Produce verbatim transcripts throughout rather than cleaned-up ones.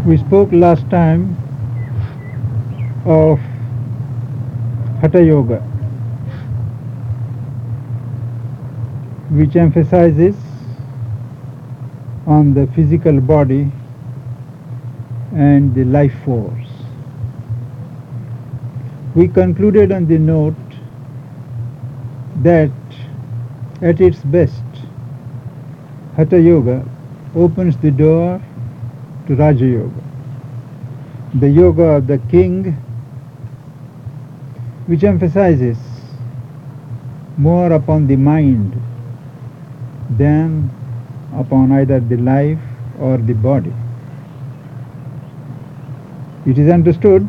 We spoke last time of Hatha Yoga, which emphasizes on the physical body and the life force. We concluded on the note that at its best, Hatha Yoga opens the door to Raja Yoga, the yoga of the king, which emphasizes more upon the mind than upon either the life or the body. It is understood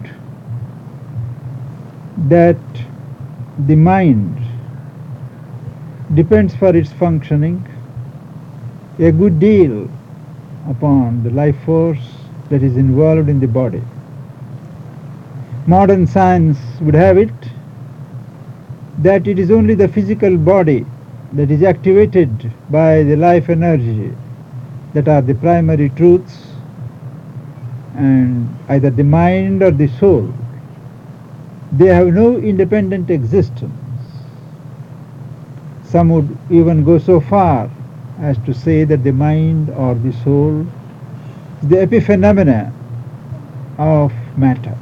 that the mind depends for its functioning a good deal upon the life force that is involved in the body. Modern science would have it that it is only the physical body that is activated by the life energy that are the primary truths, and either the mind or the soul, they have no independent existence. Some would even go so far as to say that the mind or the soul is the epiphenomena of matter.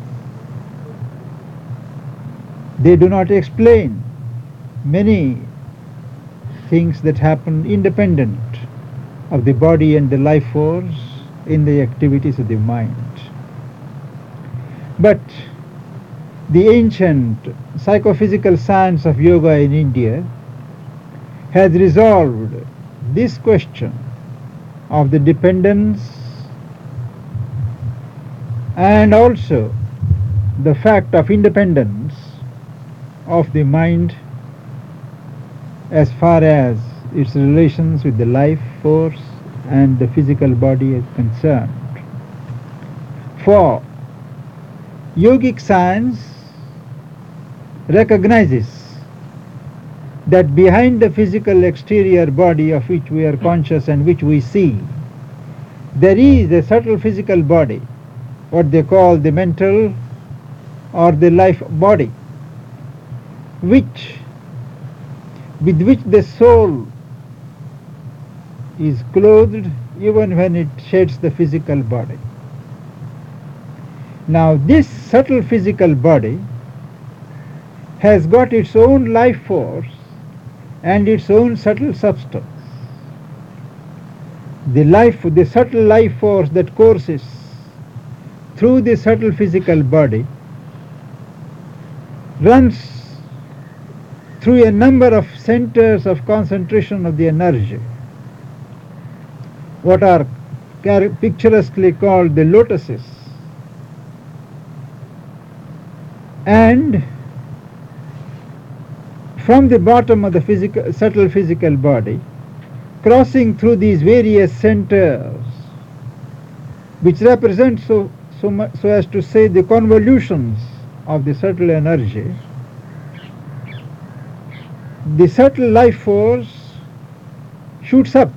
They do not explain many things that happen independent of the body and the life force in the activities of the mind. But the ancient psychophysical science of yoga in India has resolved this question of the dependence and also the fact of independence of the mind as far as its relations with the life force and the physical body is concerned. For yogic science recognizes that behind the physical exterior body of which we are conscious and which we see, there is a subtle physical body, what they call the mental or the life body, which with which the soul is clothed even when it sheds the physical body. Now this subtle physical body has got its own life force and its own subtle substance. The life, the subtle life force that courses through the subtle physical body runs through a number of centers of concentration of the energy, what are picturesquely called the lotuses. And from the bottom of the physical, subtle physical body, crossing through these various centers, which represent so, so, much, so as to say the convolutions of the subtle energy, the subtle life force shoots up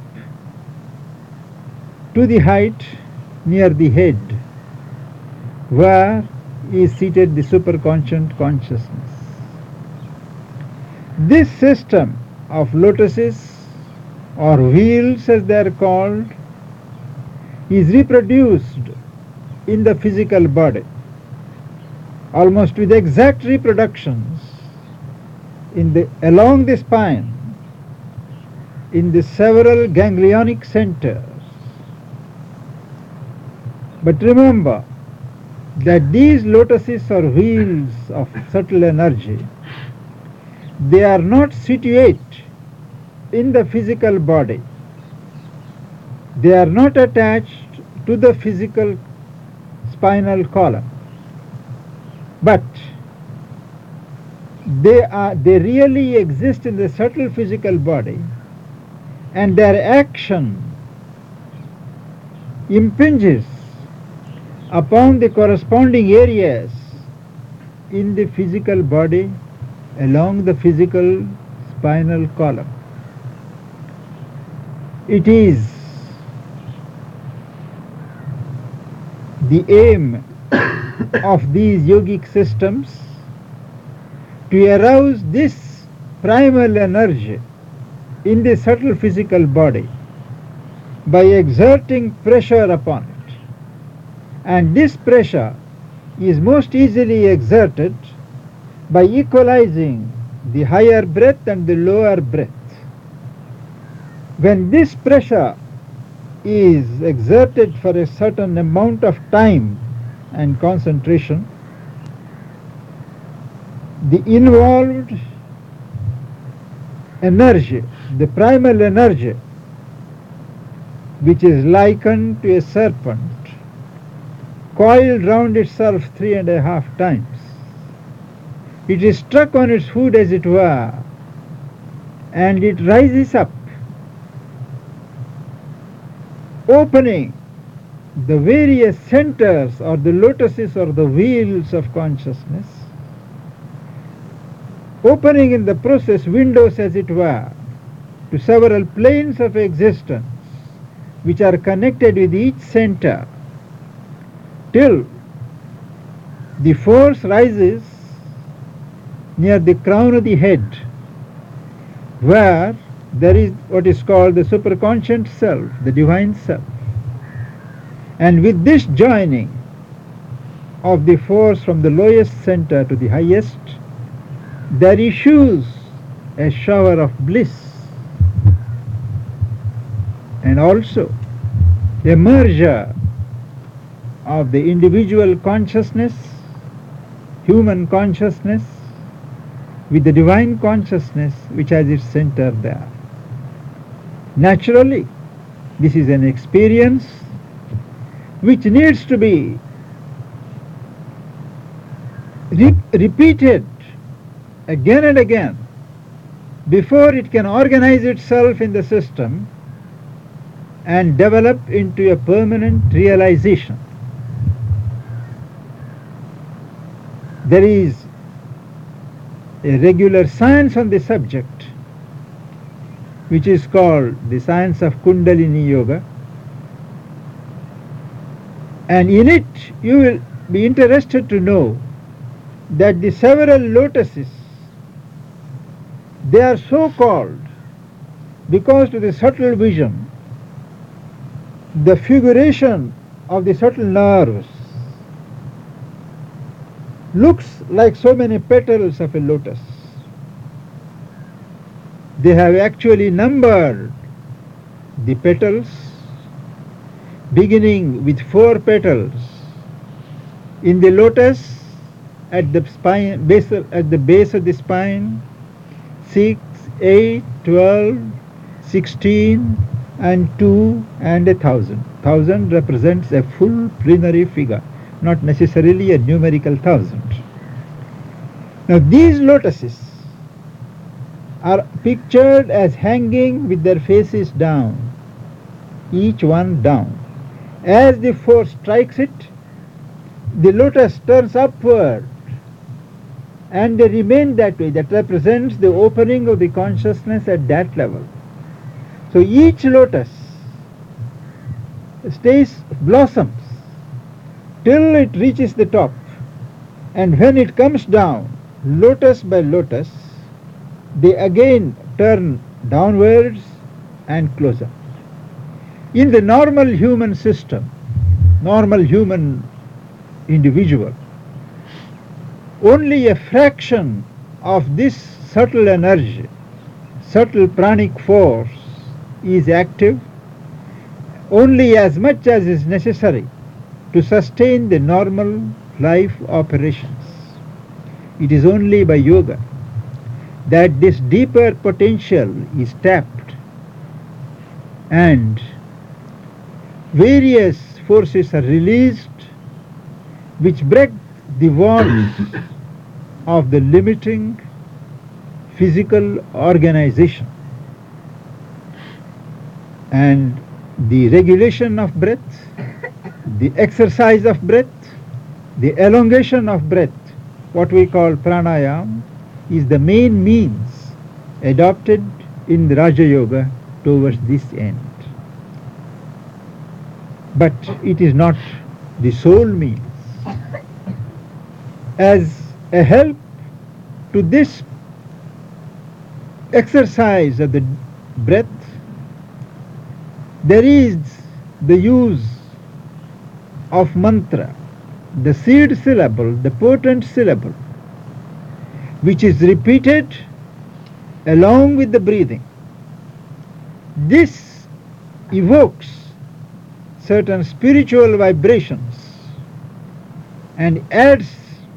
to the height near the head, where is seated the superconscious consciousness. This system of lotuses or wheels as they are called is reproduced in the physical body almost with exact reproductions in the along the spine in the several ganglionic centers. But remember that these lotuses or wheels of subtle energy, they are not situate in the physical body. They are not attached to the physical spinal column. But they are they really exist in the subtle physical body, and their action impinges upon the corresponding areas in the physical body along the physical spinal column. It is The aim of these yogic systems to arouse this primal energy in the subtle physical body by exerting pressure upon it. And this pressure is most easily exerted by equalizing the higher breath and the lower breath. When this pressure is exerted for a certain amount of time and concentration, the involved energy, the primal energy, which is likened to a serpent, coiled round itself three and a half times. It is struck on its hood, as it were, and it rises up, opening the various centers or the lotuses or the wheels of consciousness, opening in the process windows, as it were, to several planes of existence which are connected with each center, till the force rises near the crown of the head, where there is what is called the superconscious self, the divine self. And with this joining of the force from the lowest center to the highest, there issues a shower of bliss, and also a merger of the individual consciousness, human consciousness, with the divine consciousness which has its center there. Naturally, this is an experience which needs to be re- repeated again and again before it can organize itself in the system and develop into a permanent realization. There is a regular science on the subject which is called the science of Kundalini Yoga, and in it you will be interested to know that the several lotuses, they are so called because to the subtle vision the figuration of the subtle nerves looks like so many petals of a lotus. They have actually numbered the petals, beginning with four petals in the lotus at the spine, base of, at the base of the spine, six, eight, twelve, sixteen, and two, and a thousand. Thousand represents a full plenary figure, not necessarily a numerical thousand. Now these lotuses are pictured as hanging with their faces down, each one down. As the force strikes it, the lotus turns upward and they remain that way. That represents the opening of the consciousness at that level. So each lotus stays, blossoms till it reaches the top, and when it comes down, lotus by lotus, they again turn downwards and close up. In the normal human system, normal human individual, only a fraction of this subtle energy, subtle pranic force is active, only as much as is necessary to sustain the normal life operations. It is only by yoga that this deeper potential is tapped and various forces are released which break the walls of the limiting physical organization. And the regulation of breath, the exercise of breath, the elongation of breath, what we call pranayam, is the main means adopted in the Raja Yoga towards this end. But it is not the soul means. As a help to this exercise of the breath, there is the use of mantra, the seed syllable, the potent syllable, which is repeated along with the breathing. This evokes certain spiritual vibrations and adds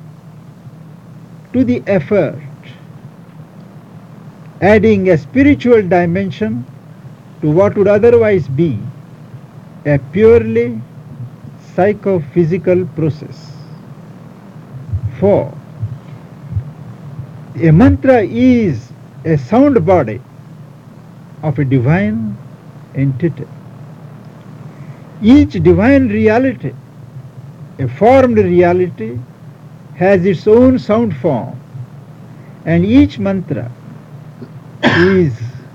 to the effort, adding a spiritual dimension to what would otherwise be a purely psychophysical process. For a mantra is a sound body of a divine entity. Each divine reality, a formed reality, has its own sound form, and each mantra is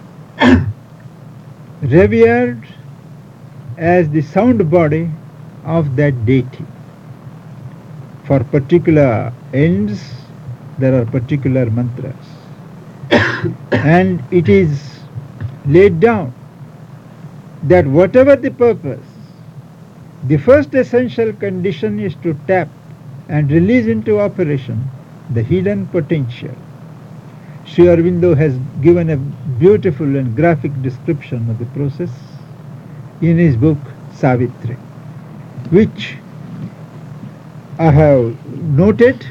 revered as the sound body of that deity. For particular ends, there are particular mantras. And it is laid down that whatever the purpose, the first essential condition is to tap and release into operation the hidden potential. Sri Aurobindo has given a beautiful and graphic description of the process in his book Savitri, which I have noted.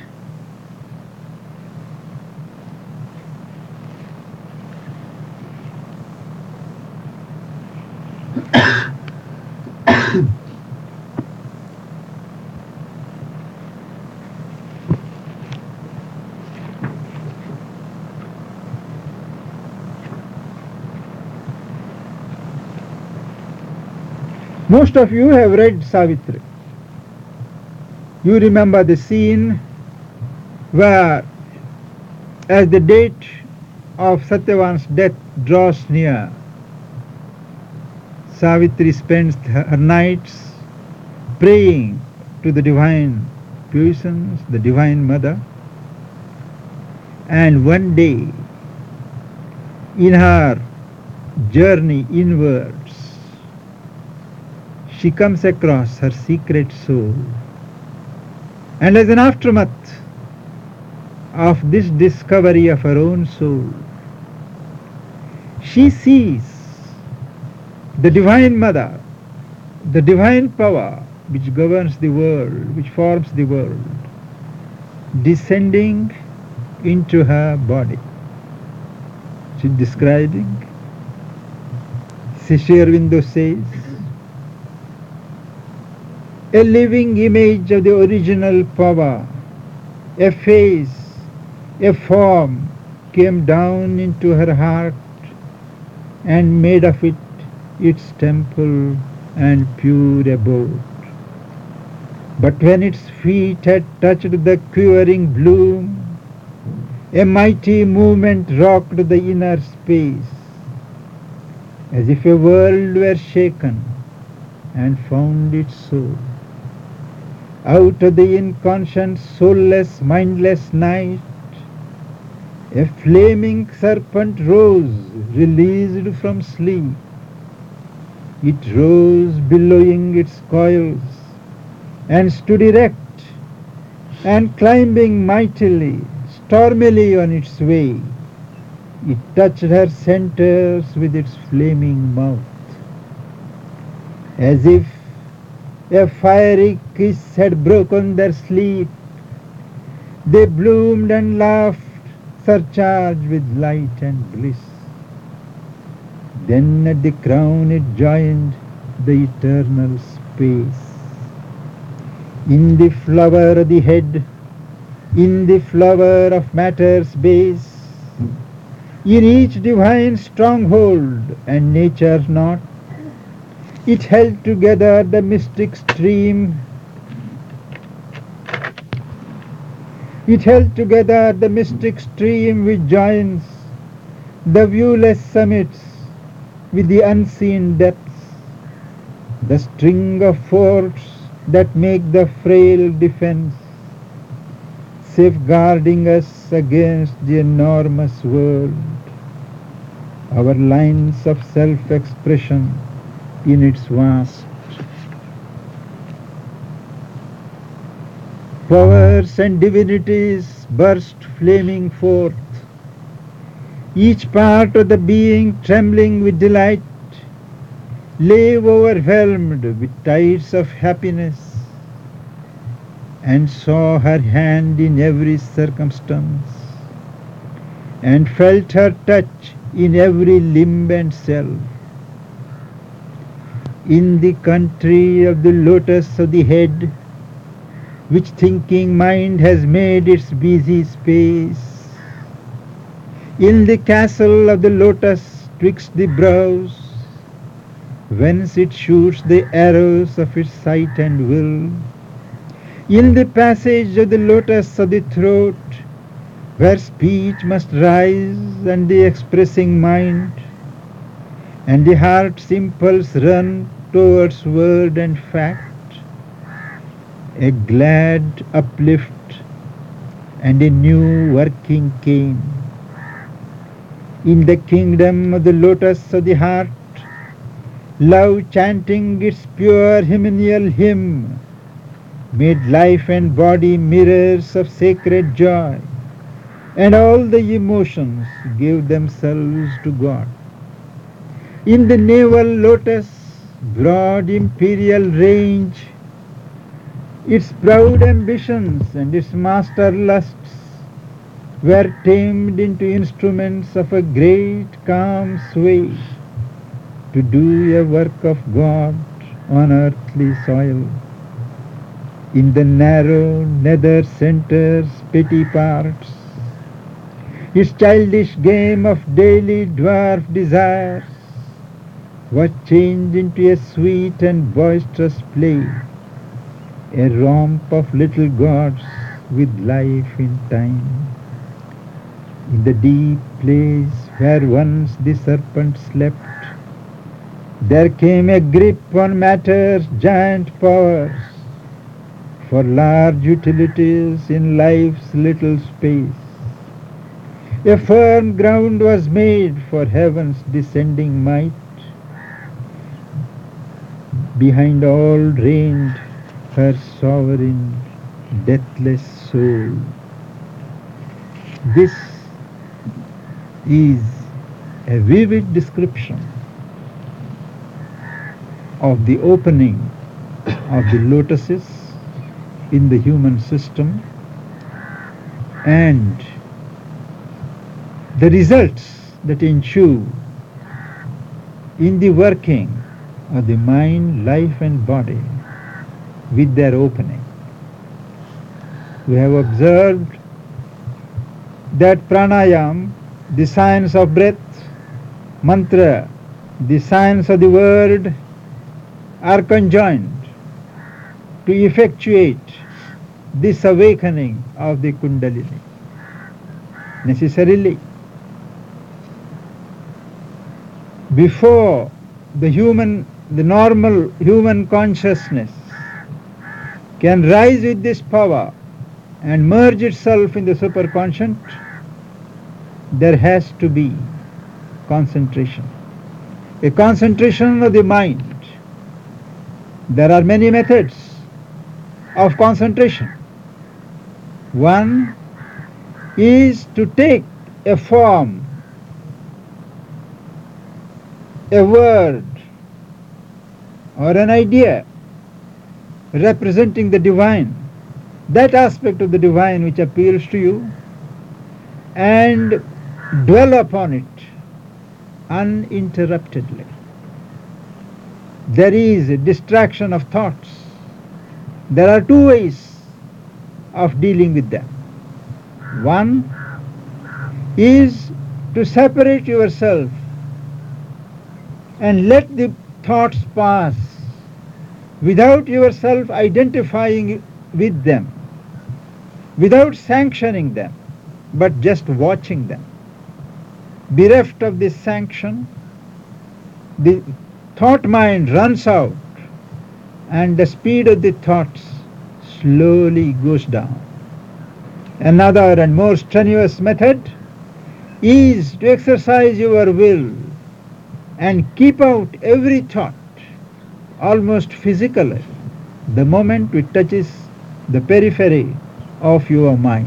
Most of you have read Savitri. You remember the scene where, as the date of Satyavan's death draws near, Savitri spends her nights praying to the divine puissance, the divine mother, and one day, in her journey inwards, she comes across her secret soul. And as an aftermath of this discovery of her own soul, she sees the Divine Mother, the divine power which governs the world, which forms the world, descending into her body. She's describing. Sri Aurobindo says, a living image of the original power, a face, a form came down into her heart and made of it its temple and pure abode. But when its feet had touched the quivering bloom, a mighty movement rocked the inner space, as if a world were shaken and found its soul. Out of the inconscient, soulless, mindless night, a flaming serpent rose, released from sleep. It rose billowing its coils and stood erect and climbing mightily, stormily on its way. It touched her centers with its flaming mouth, as if a fiery kiss had broken their sleep. They bloomed and laughed, surcharged with light and bliss. Then at the crown it joined the eternal space. In the flower of the head, in the flower of matter's base, in each divine stronghold and nature's knot, it held together the mystic stream. It held together the mystic stream which joins the viewless summits with the unseen depths. The string of forts that make the frail defense, safeguarding us against the enormous world, our lines of self-expression in its vast. Powers and divinities burst flaming forth, each part of the being trembling with delight, lay overwhelmed with tides of happiness, and saw her hand in every circumstance, and felt her touch in every limb and cell. In the country of the lotus of the head, which thinking mind has made its busy space, in the castle of the lotus twixt the brows, whence it shoots the arrows of its sight and will, in the passage of the lotus of the throat, where speech must rise and the expressing mind, and the heart's impulse run towards word and fact, a glad uplift and a new working came. In the kingdom of the lotus of the heart, love chanting its pure hymeneal hymn made life and body mirrors of sacred joy, and all the emotions gave themselves to God. In the navel lotus, broad imperial range, its proud ambitions and its master lusts were tamed into instruments of a great calm sway to do a work of God on earthly soil. In the narrow nether center's petty parts, its childish game of daily dwarf desires was changed into a sweet and boisterous play, a romp of little gods with life in time. In the deep place where once the serpent slept, there came a grip on matter's giant powers, for large utilities in life's little space. A firm ground was made for heaven's descending might. Behind all reigned her sovereign, deathless soul. This is a vivid description of the opening of the lotuses in the human system and the results that ensue in the working of the mind, life and body with their opening. We have observed that pranayam, the science of breath, mantra, the science of the word, are conjoined to effectuate this awakening of the Kundalini. Necessarily, before the human, the normal human consciousness can rise with this power and merge itself in the superconscient, there has to be concentration. A concentration of the mind. There are many methods of concentration. One is to take a form, a word, or an idea representing the divine, that aspect of the divine which appeals to you, and dwell upon it uninterruptedly. There is a distraction of thoughts. There are two ways of dealing with them. One is to separate yourself and let the thoughts pass without yourself identifying with them, without sanctioning them, but just watching them. Bereft of this sanction, the thought mind runs out and the speed of the thoughts slowly goes down. Another and more strenuous method is to exercise your will and keep out every thought, almost physically, the moment it touches the periphery of your mind.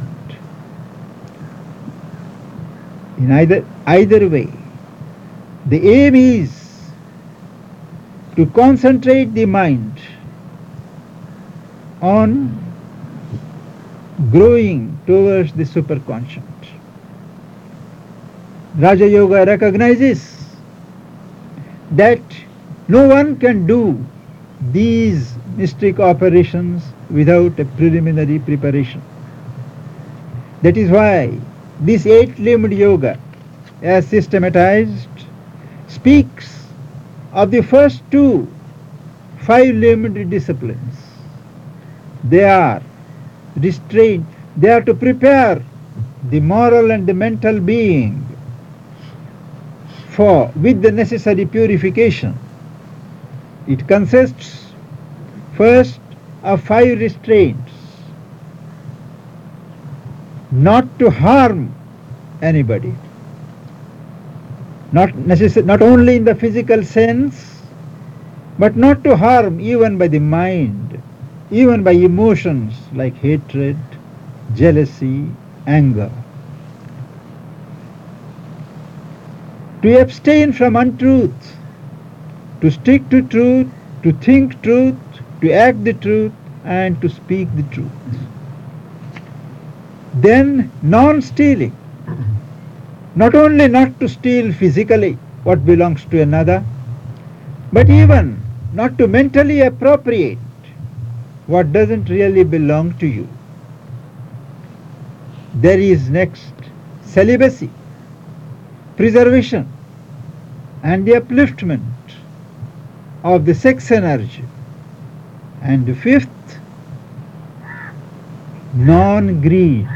In either, either way, the aim is to concentrate the mind on growing towards the superconscious. Raja Yoga recognizes that no one can do these mystic operations without a preliminary preparation. That is why this eight-limbed yoga, as systematized, speaks of the first two five-limbed disciplines. They are restraint, they are to prepare the moral and the mental being for with the necessary purification. It consists first of five restraints: not to harm anybody, not necess- not only in the physical sense, but not to harm even by the mind, even by emotions like hatred, jealousy, anger. To abstain from untruth, to stick to truth, to think truth, to act the truth, and to speak the truth. Then non-stealing, not only not to steal physically what belongs to another, but even not to mentally appropriate what doesn't really belong to you. There is next celibacy, preservation, and the upliftment of the sex energy. And the fifth, non-greed,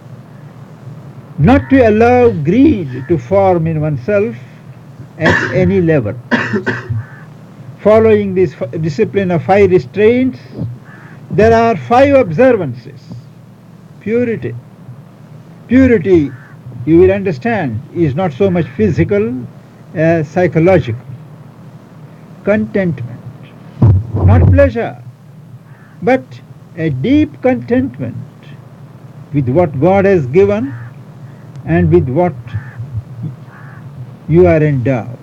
not to allow greed to form in oneself at any level. Following this discipline of five restraints, there are five observances. Purity. Purity, you will understand, is not so much physical as psychological. Contentment, not pleasure, but a deep contentment with what God has given and with what you are endowed.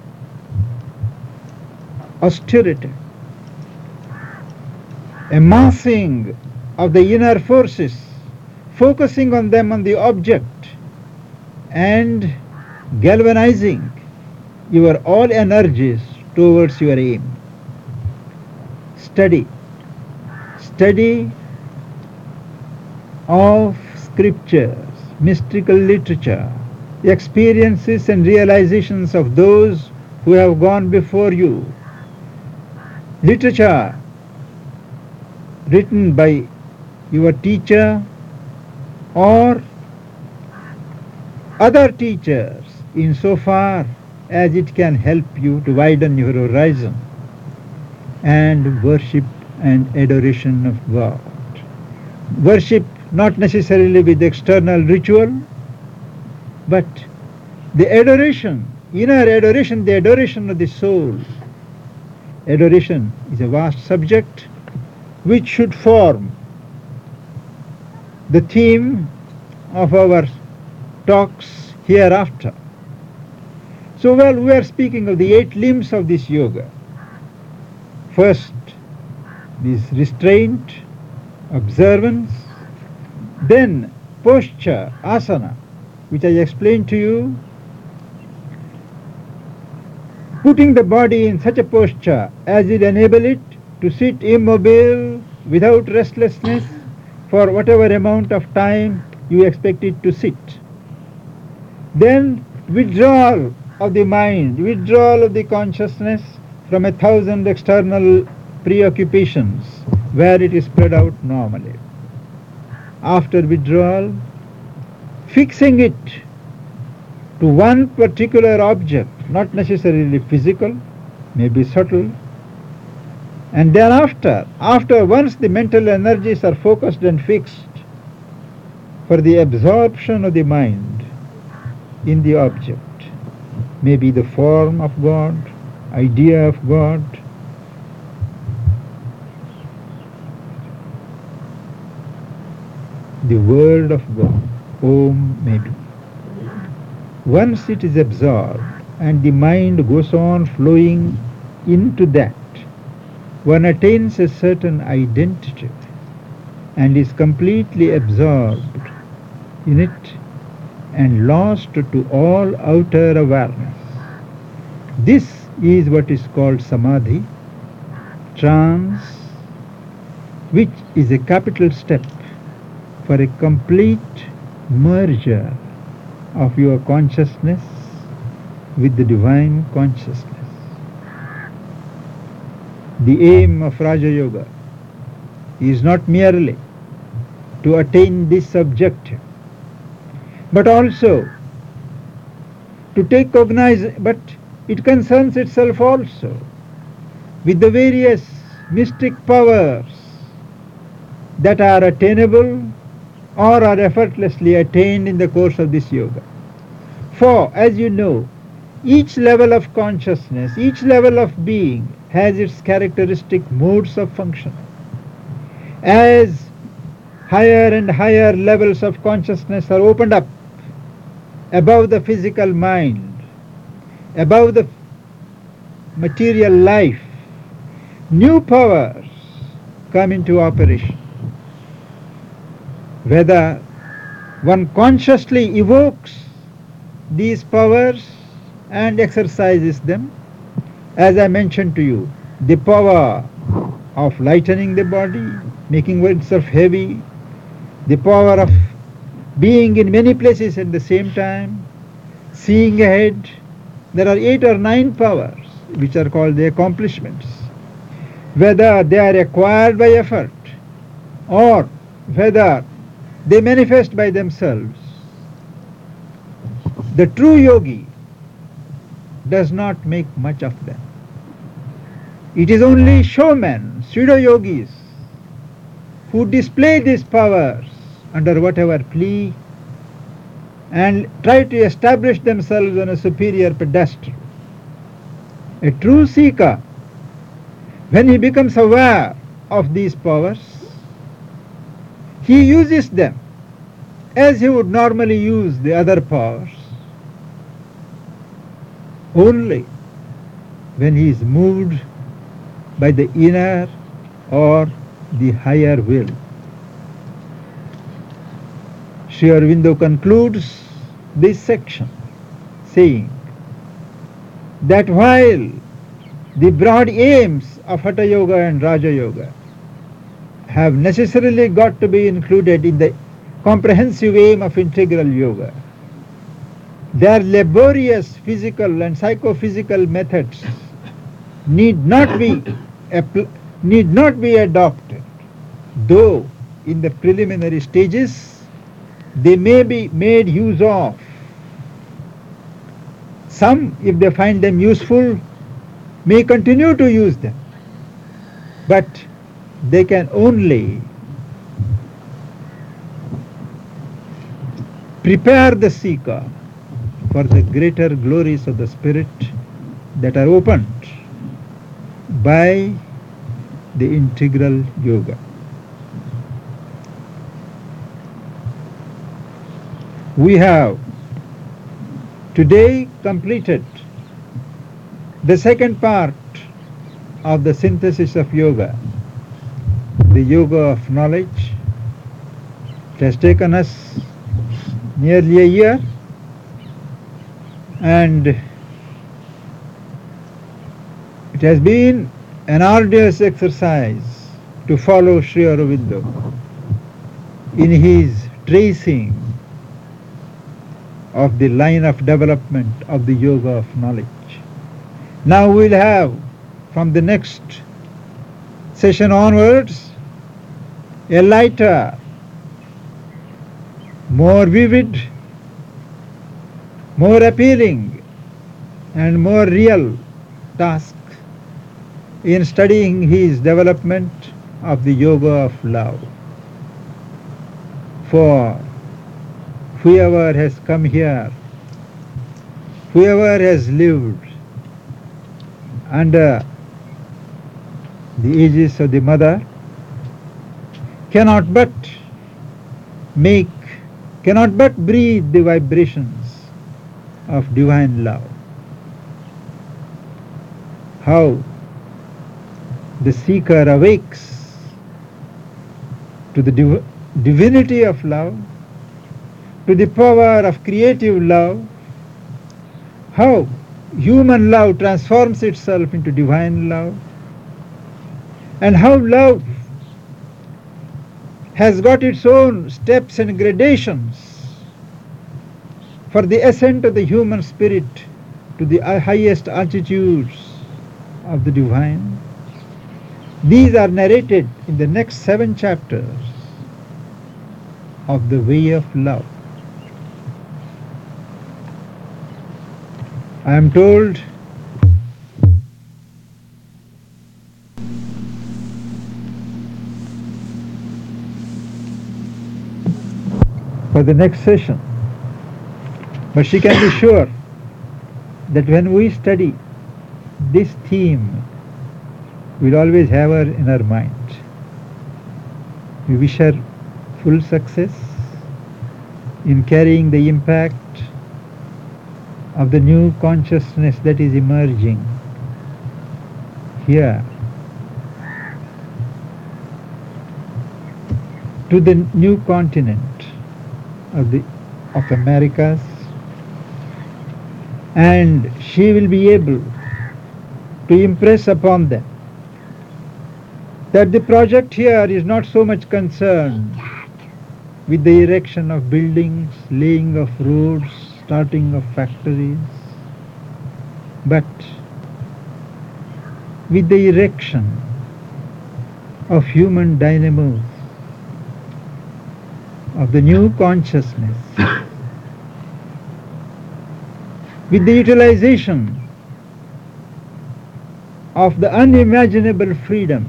Austerity, a massing of the inner forces, focusing on them on the object and galvanizing your all energies towards your aim. Study, study of scriptures, mystical literature, experiences and realizations of those who have gone before you. Literature written by your teacher or other teachers insofar as it can help you to widen your horizon and worship and adoration of God. Worship not necessarily with external ritual, but the adoration, inner adoration, the adoration of the soul. Adoration is a vast subject which should form the theme of our talks hereafter. So while we are speaking of the eight limbs of this yoga, first this restraint, observance, then posture, asana, which I explained to you, putting the body in such a posture as it enable it to sit immobile without restlessness for whatever amount of time you expect it to sit. Then withdrawal of the mind, withdrawal of the consciousness from a thousand external preoccupations where it is spread out normally. After withdrawal, fixing it to one particular object, not necessarily physical, maybe subtle, And thereafter, after once the mental energies are focused and fixed for the absorption of the mind in the object, maybe the form of God, idea of God, the word of God, Om maybe. Once it is absorbed and the mind goes on flowing into that, one attains a certain identity and is completely absorbed in it and lost to all outer awareness. This is what is called samadhi, trance, which is a capital step for a complete merger of your consciousness with the divine consciousness. The aim of Raja Yoga is not merely to attain this objective, but also to take cognize, but it concerns itself also with the various mystic powers that are attainable or are effortlessly attained in the course of this yoga. For, as you know, each level of consciousness, each level of being has its characteristic modes of function. As higher and higher levels of consciousness are opened up above the physical mind, above the material life, new powers come into operation. Whether one consciously evokes these powers and exercises them, as I mentioned to you, the power of lightening the body, making oneself heavy, the power of being in many places at the same time, seeing ahead. There are eight or nine powers which are called the accomplishments. Whether they are acquired by effort or whether they manifest by themselves, the true yogi does not make much of them. It is only showmen, pseudo-yogis, who display these powers under whatever plea and try to establish themselves on a superior pedestal. A true seeker, when he becomes aware of these powers, he uses them as he would normally use the other powers, only when he is moved by the inner or the higher will. Sri Aurobindo concludes this section saying that while the broad aims of Hatha Yoga and Raja Yoga have necessarily got to be included in the comprehensive aim of integral yoga, their laborious physical and psychophysical methods need not be need not be adopted, though in the preliminary stages they may be made use of. Some, if they find them useful, may continue to use them, but they can only prepare the seeker for the greater glories of the spirit that are opened by the integral yoga. We have today completed the second part of the synthesis of yoga, the yoga of knowledge. It has taken us nearly a year, and it has been an arduous exercise to follow Sri Aurobindo in his tracing of the line of development of the yoga of knowledge. Now we'll have, from the next session onwards, a lighter, more vivid, more appealing and more real task in studying his development of the yoga of love. For whoever has come here, whoever has lived under the aegis of the mother, cannot but make, cannot but breathe the vibrations of divine love. How the seeker awakes to the div- divinity of love, to the power of creative love, how human love transforms itself into divine love, and how love has got its own steps and gradations for the ascent of the human spirit to the highest altitudes of the divine. These are narrated in the next seven chapters of the way of love. I am told for the next session, but she can be sure that when we study this theme, we'll always have her in our mind. We wish her full success in carrying the impact of the new consciousness that is emerging here to the new continent of the of Americas, and she will be able to impress upon them that the project here is not so much concerned with the erection of buildings, laying of roads, starting of factories, but with the erection of human dynamos, of the new consciousness, with the utilization of the unimaginable freedom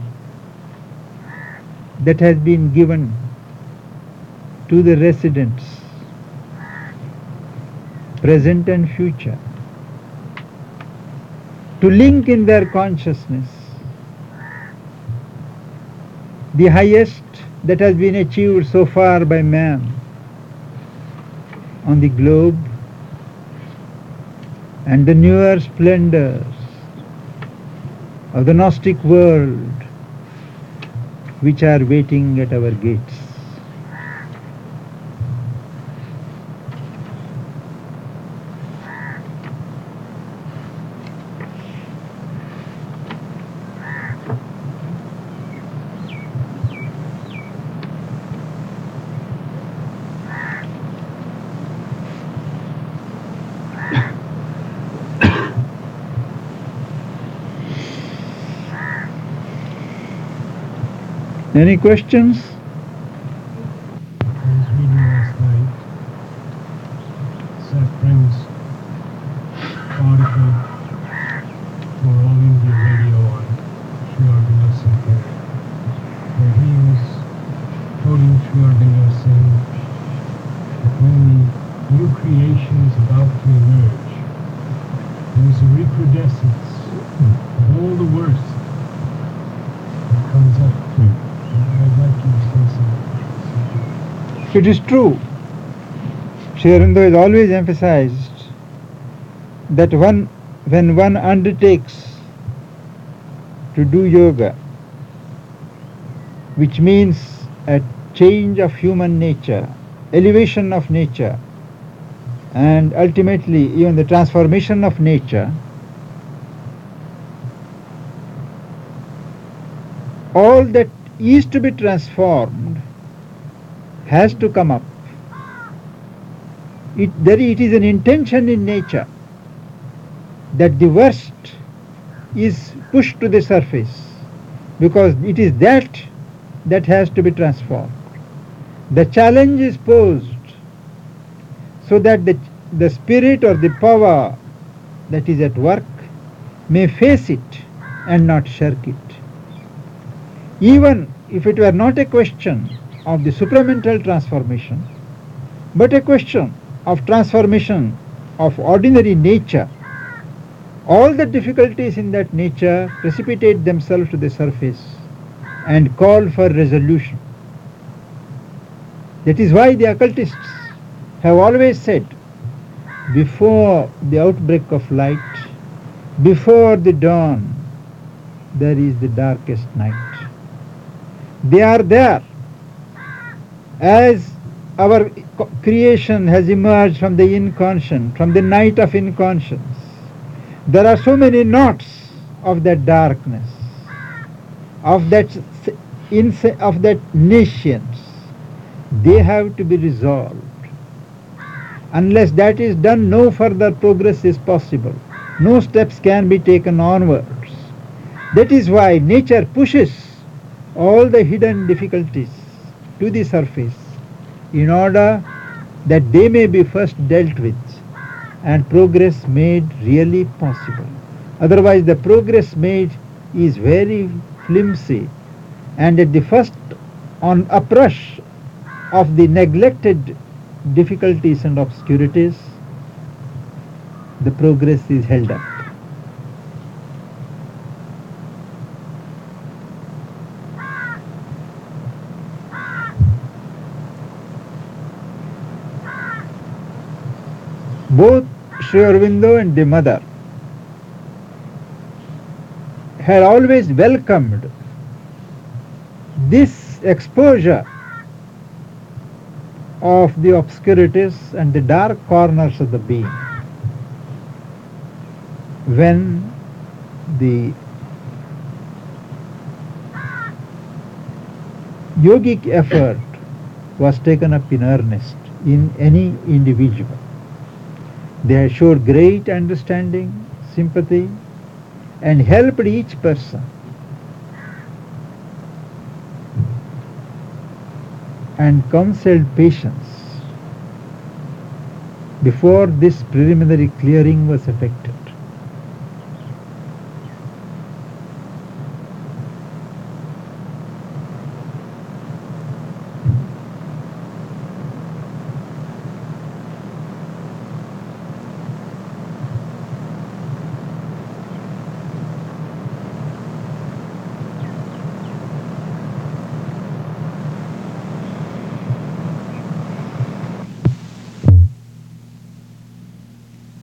that has been given to the residents, present and future, to link in their consciousness the highest that has been achieved so far by man on the globe, and the newer splendors of the Gnostic world which are waiting at our gates. Any questions? I was reading last night Seth Brings article for All India Radio on Sri Aurobindo Singh, where he was quoting Sri Aurobindo saying that when the new creation is about to emerge, there is a recrudescence of all the worst that comes up. I'd like you to say something. It is true. Sri Aurobindo has always emphasized that one, when one undertakes to do yoga, which means a change of human nature, elevation of nature, and ultimately even the transformation of nature, all that is to be transformed has to come up. It, there, it is an intention in nature that the worst is pushed to the surface, because it is that that has to be transformed. The challenge is posed so that the, the spirit or the power that is at work may face it and not shirk it. Even if it were not a question of the supramental transformation, but a question of transformation of ordinary nature, all the difficulties in that nature precipitate themselves to the surface and call for resolution. That is why the occultists have always said, before the outbreak of light, before the dawn, there is the darkest night. They are there. As our creation has emerged from the inconscient, from the night of inconscience, there are so many knots of that darkness, of that of that nescience. They have to be resolved. Unless that is done, no further progress is possible. No steps can be taken onwards. That is why nature pushes all the hidden difficulties to the surface in order that they may be first dealt with and progress made really possible. Otherwise the progress made is very flimsy, and at the first on approach of the neglected difficulties and obscurities, the progress is held up. Both Sri Aurobindo and the mother had always welcomed this exposure of the obscurities and the dark corners of the being. When the yogic effort was taken up in earnest in any individual, they showed great understanding, sympathy, and helped each person. And counseled patience before this preliminary clearing was effected.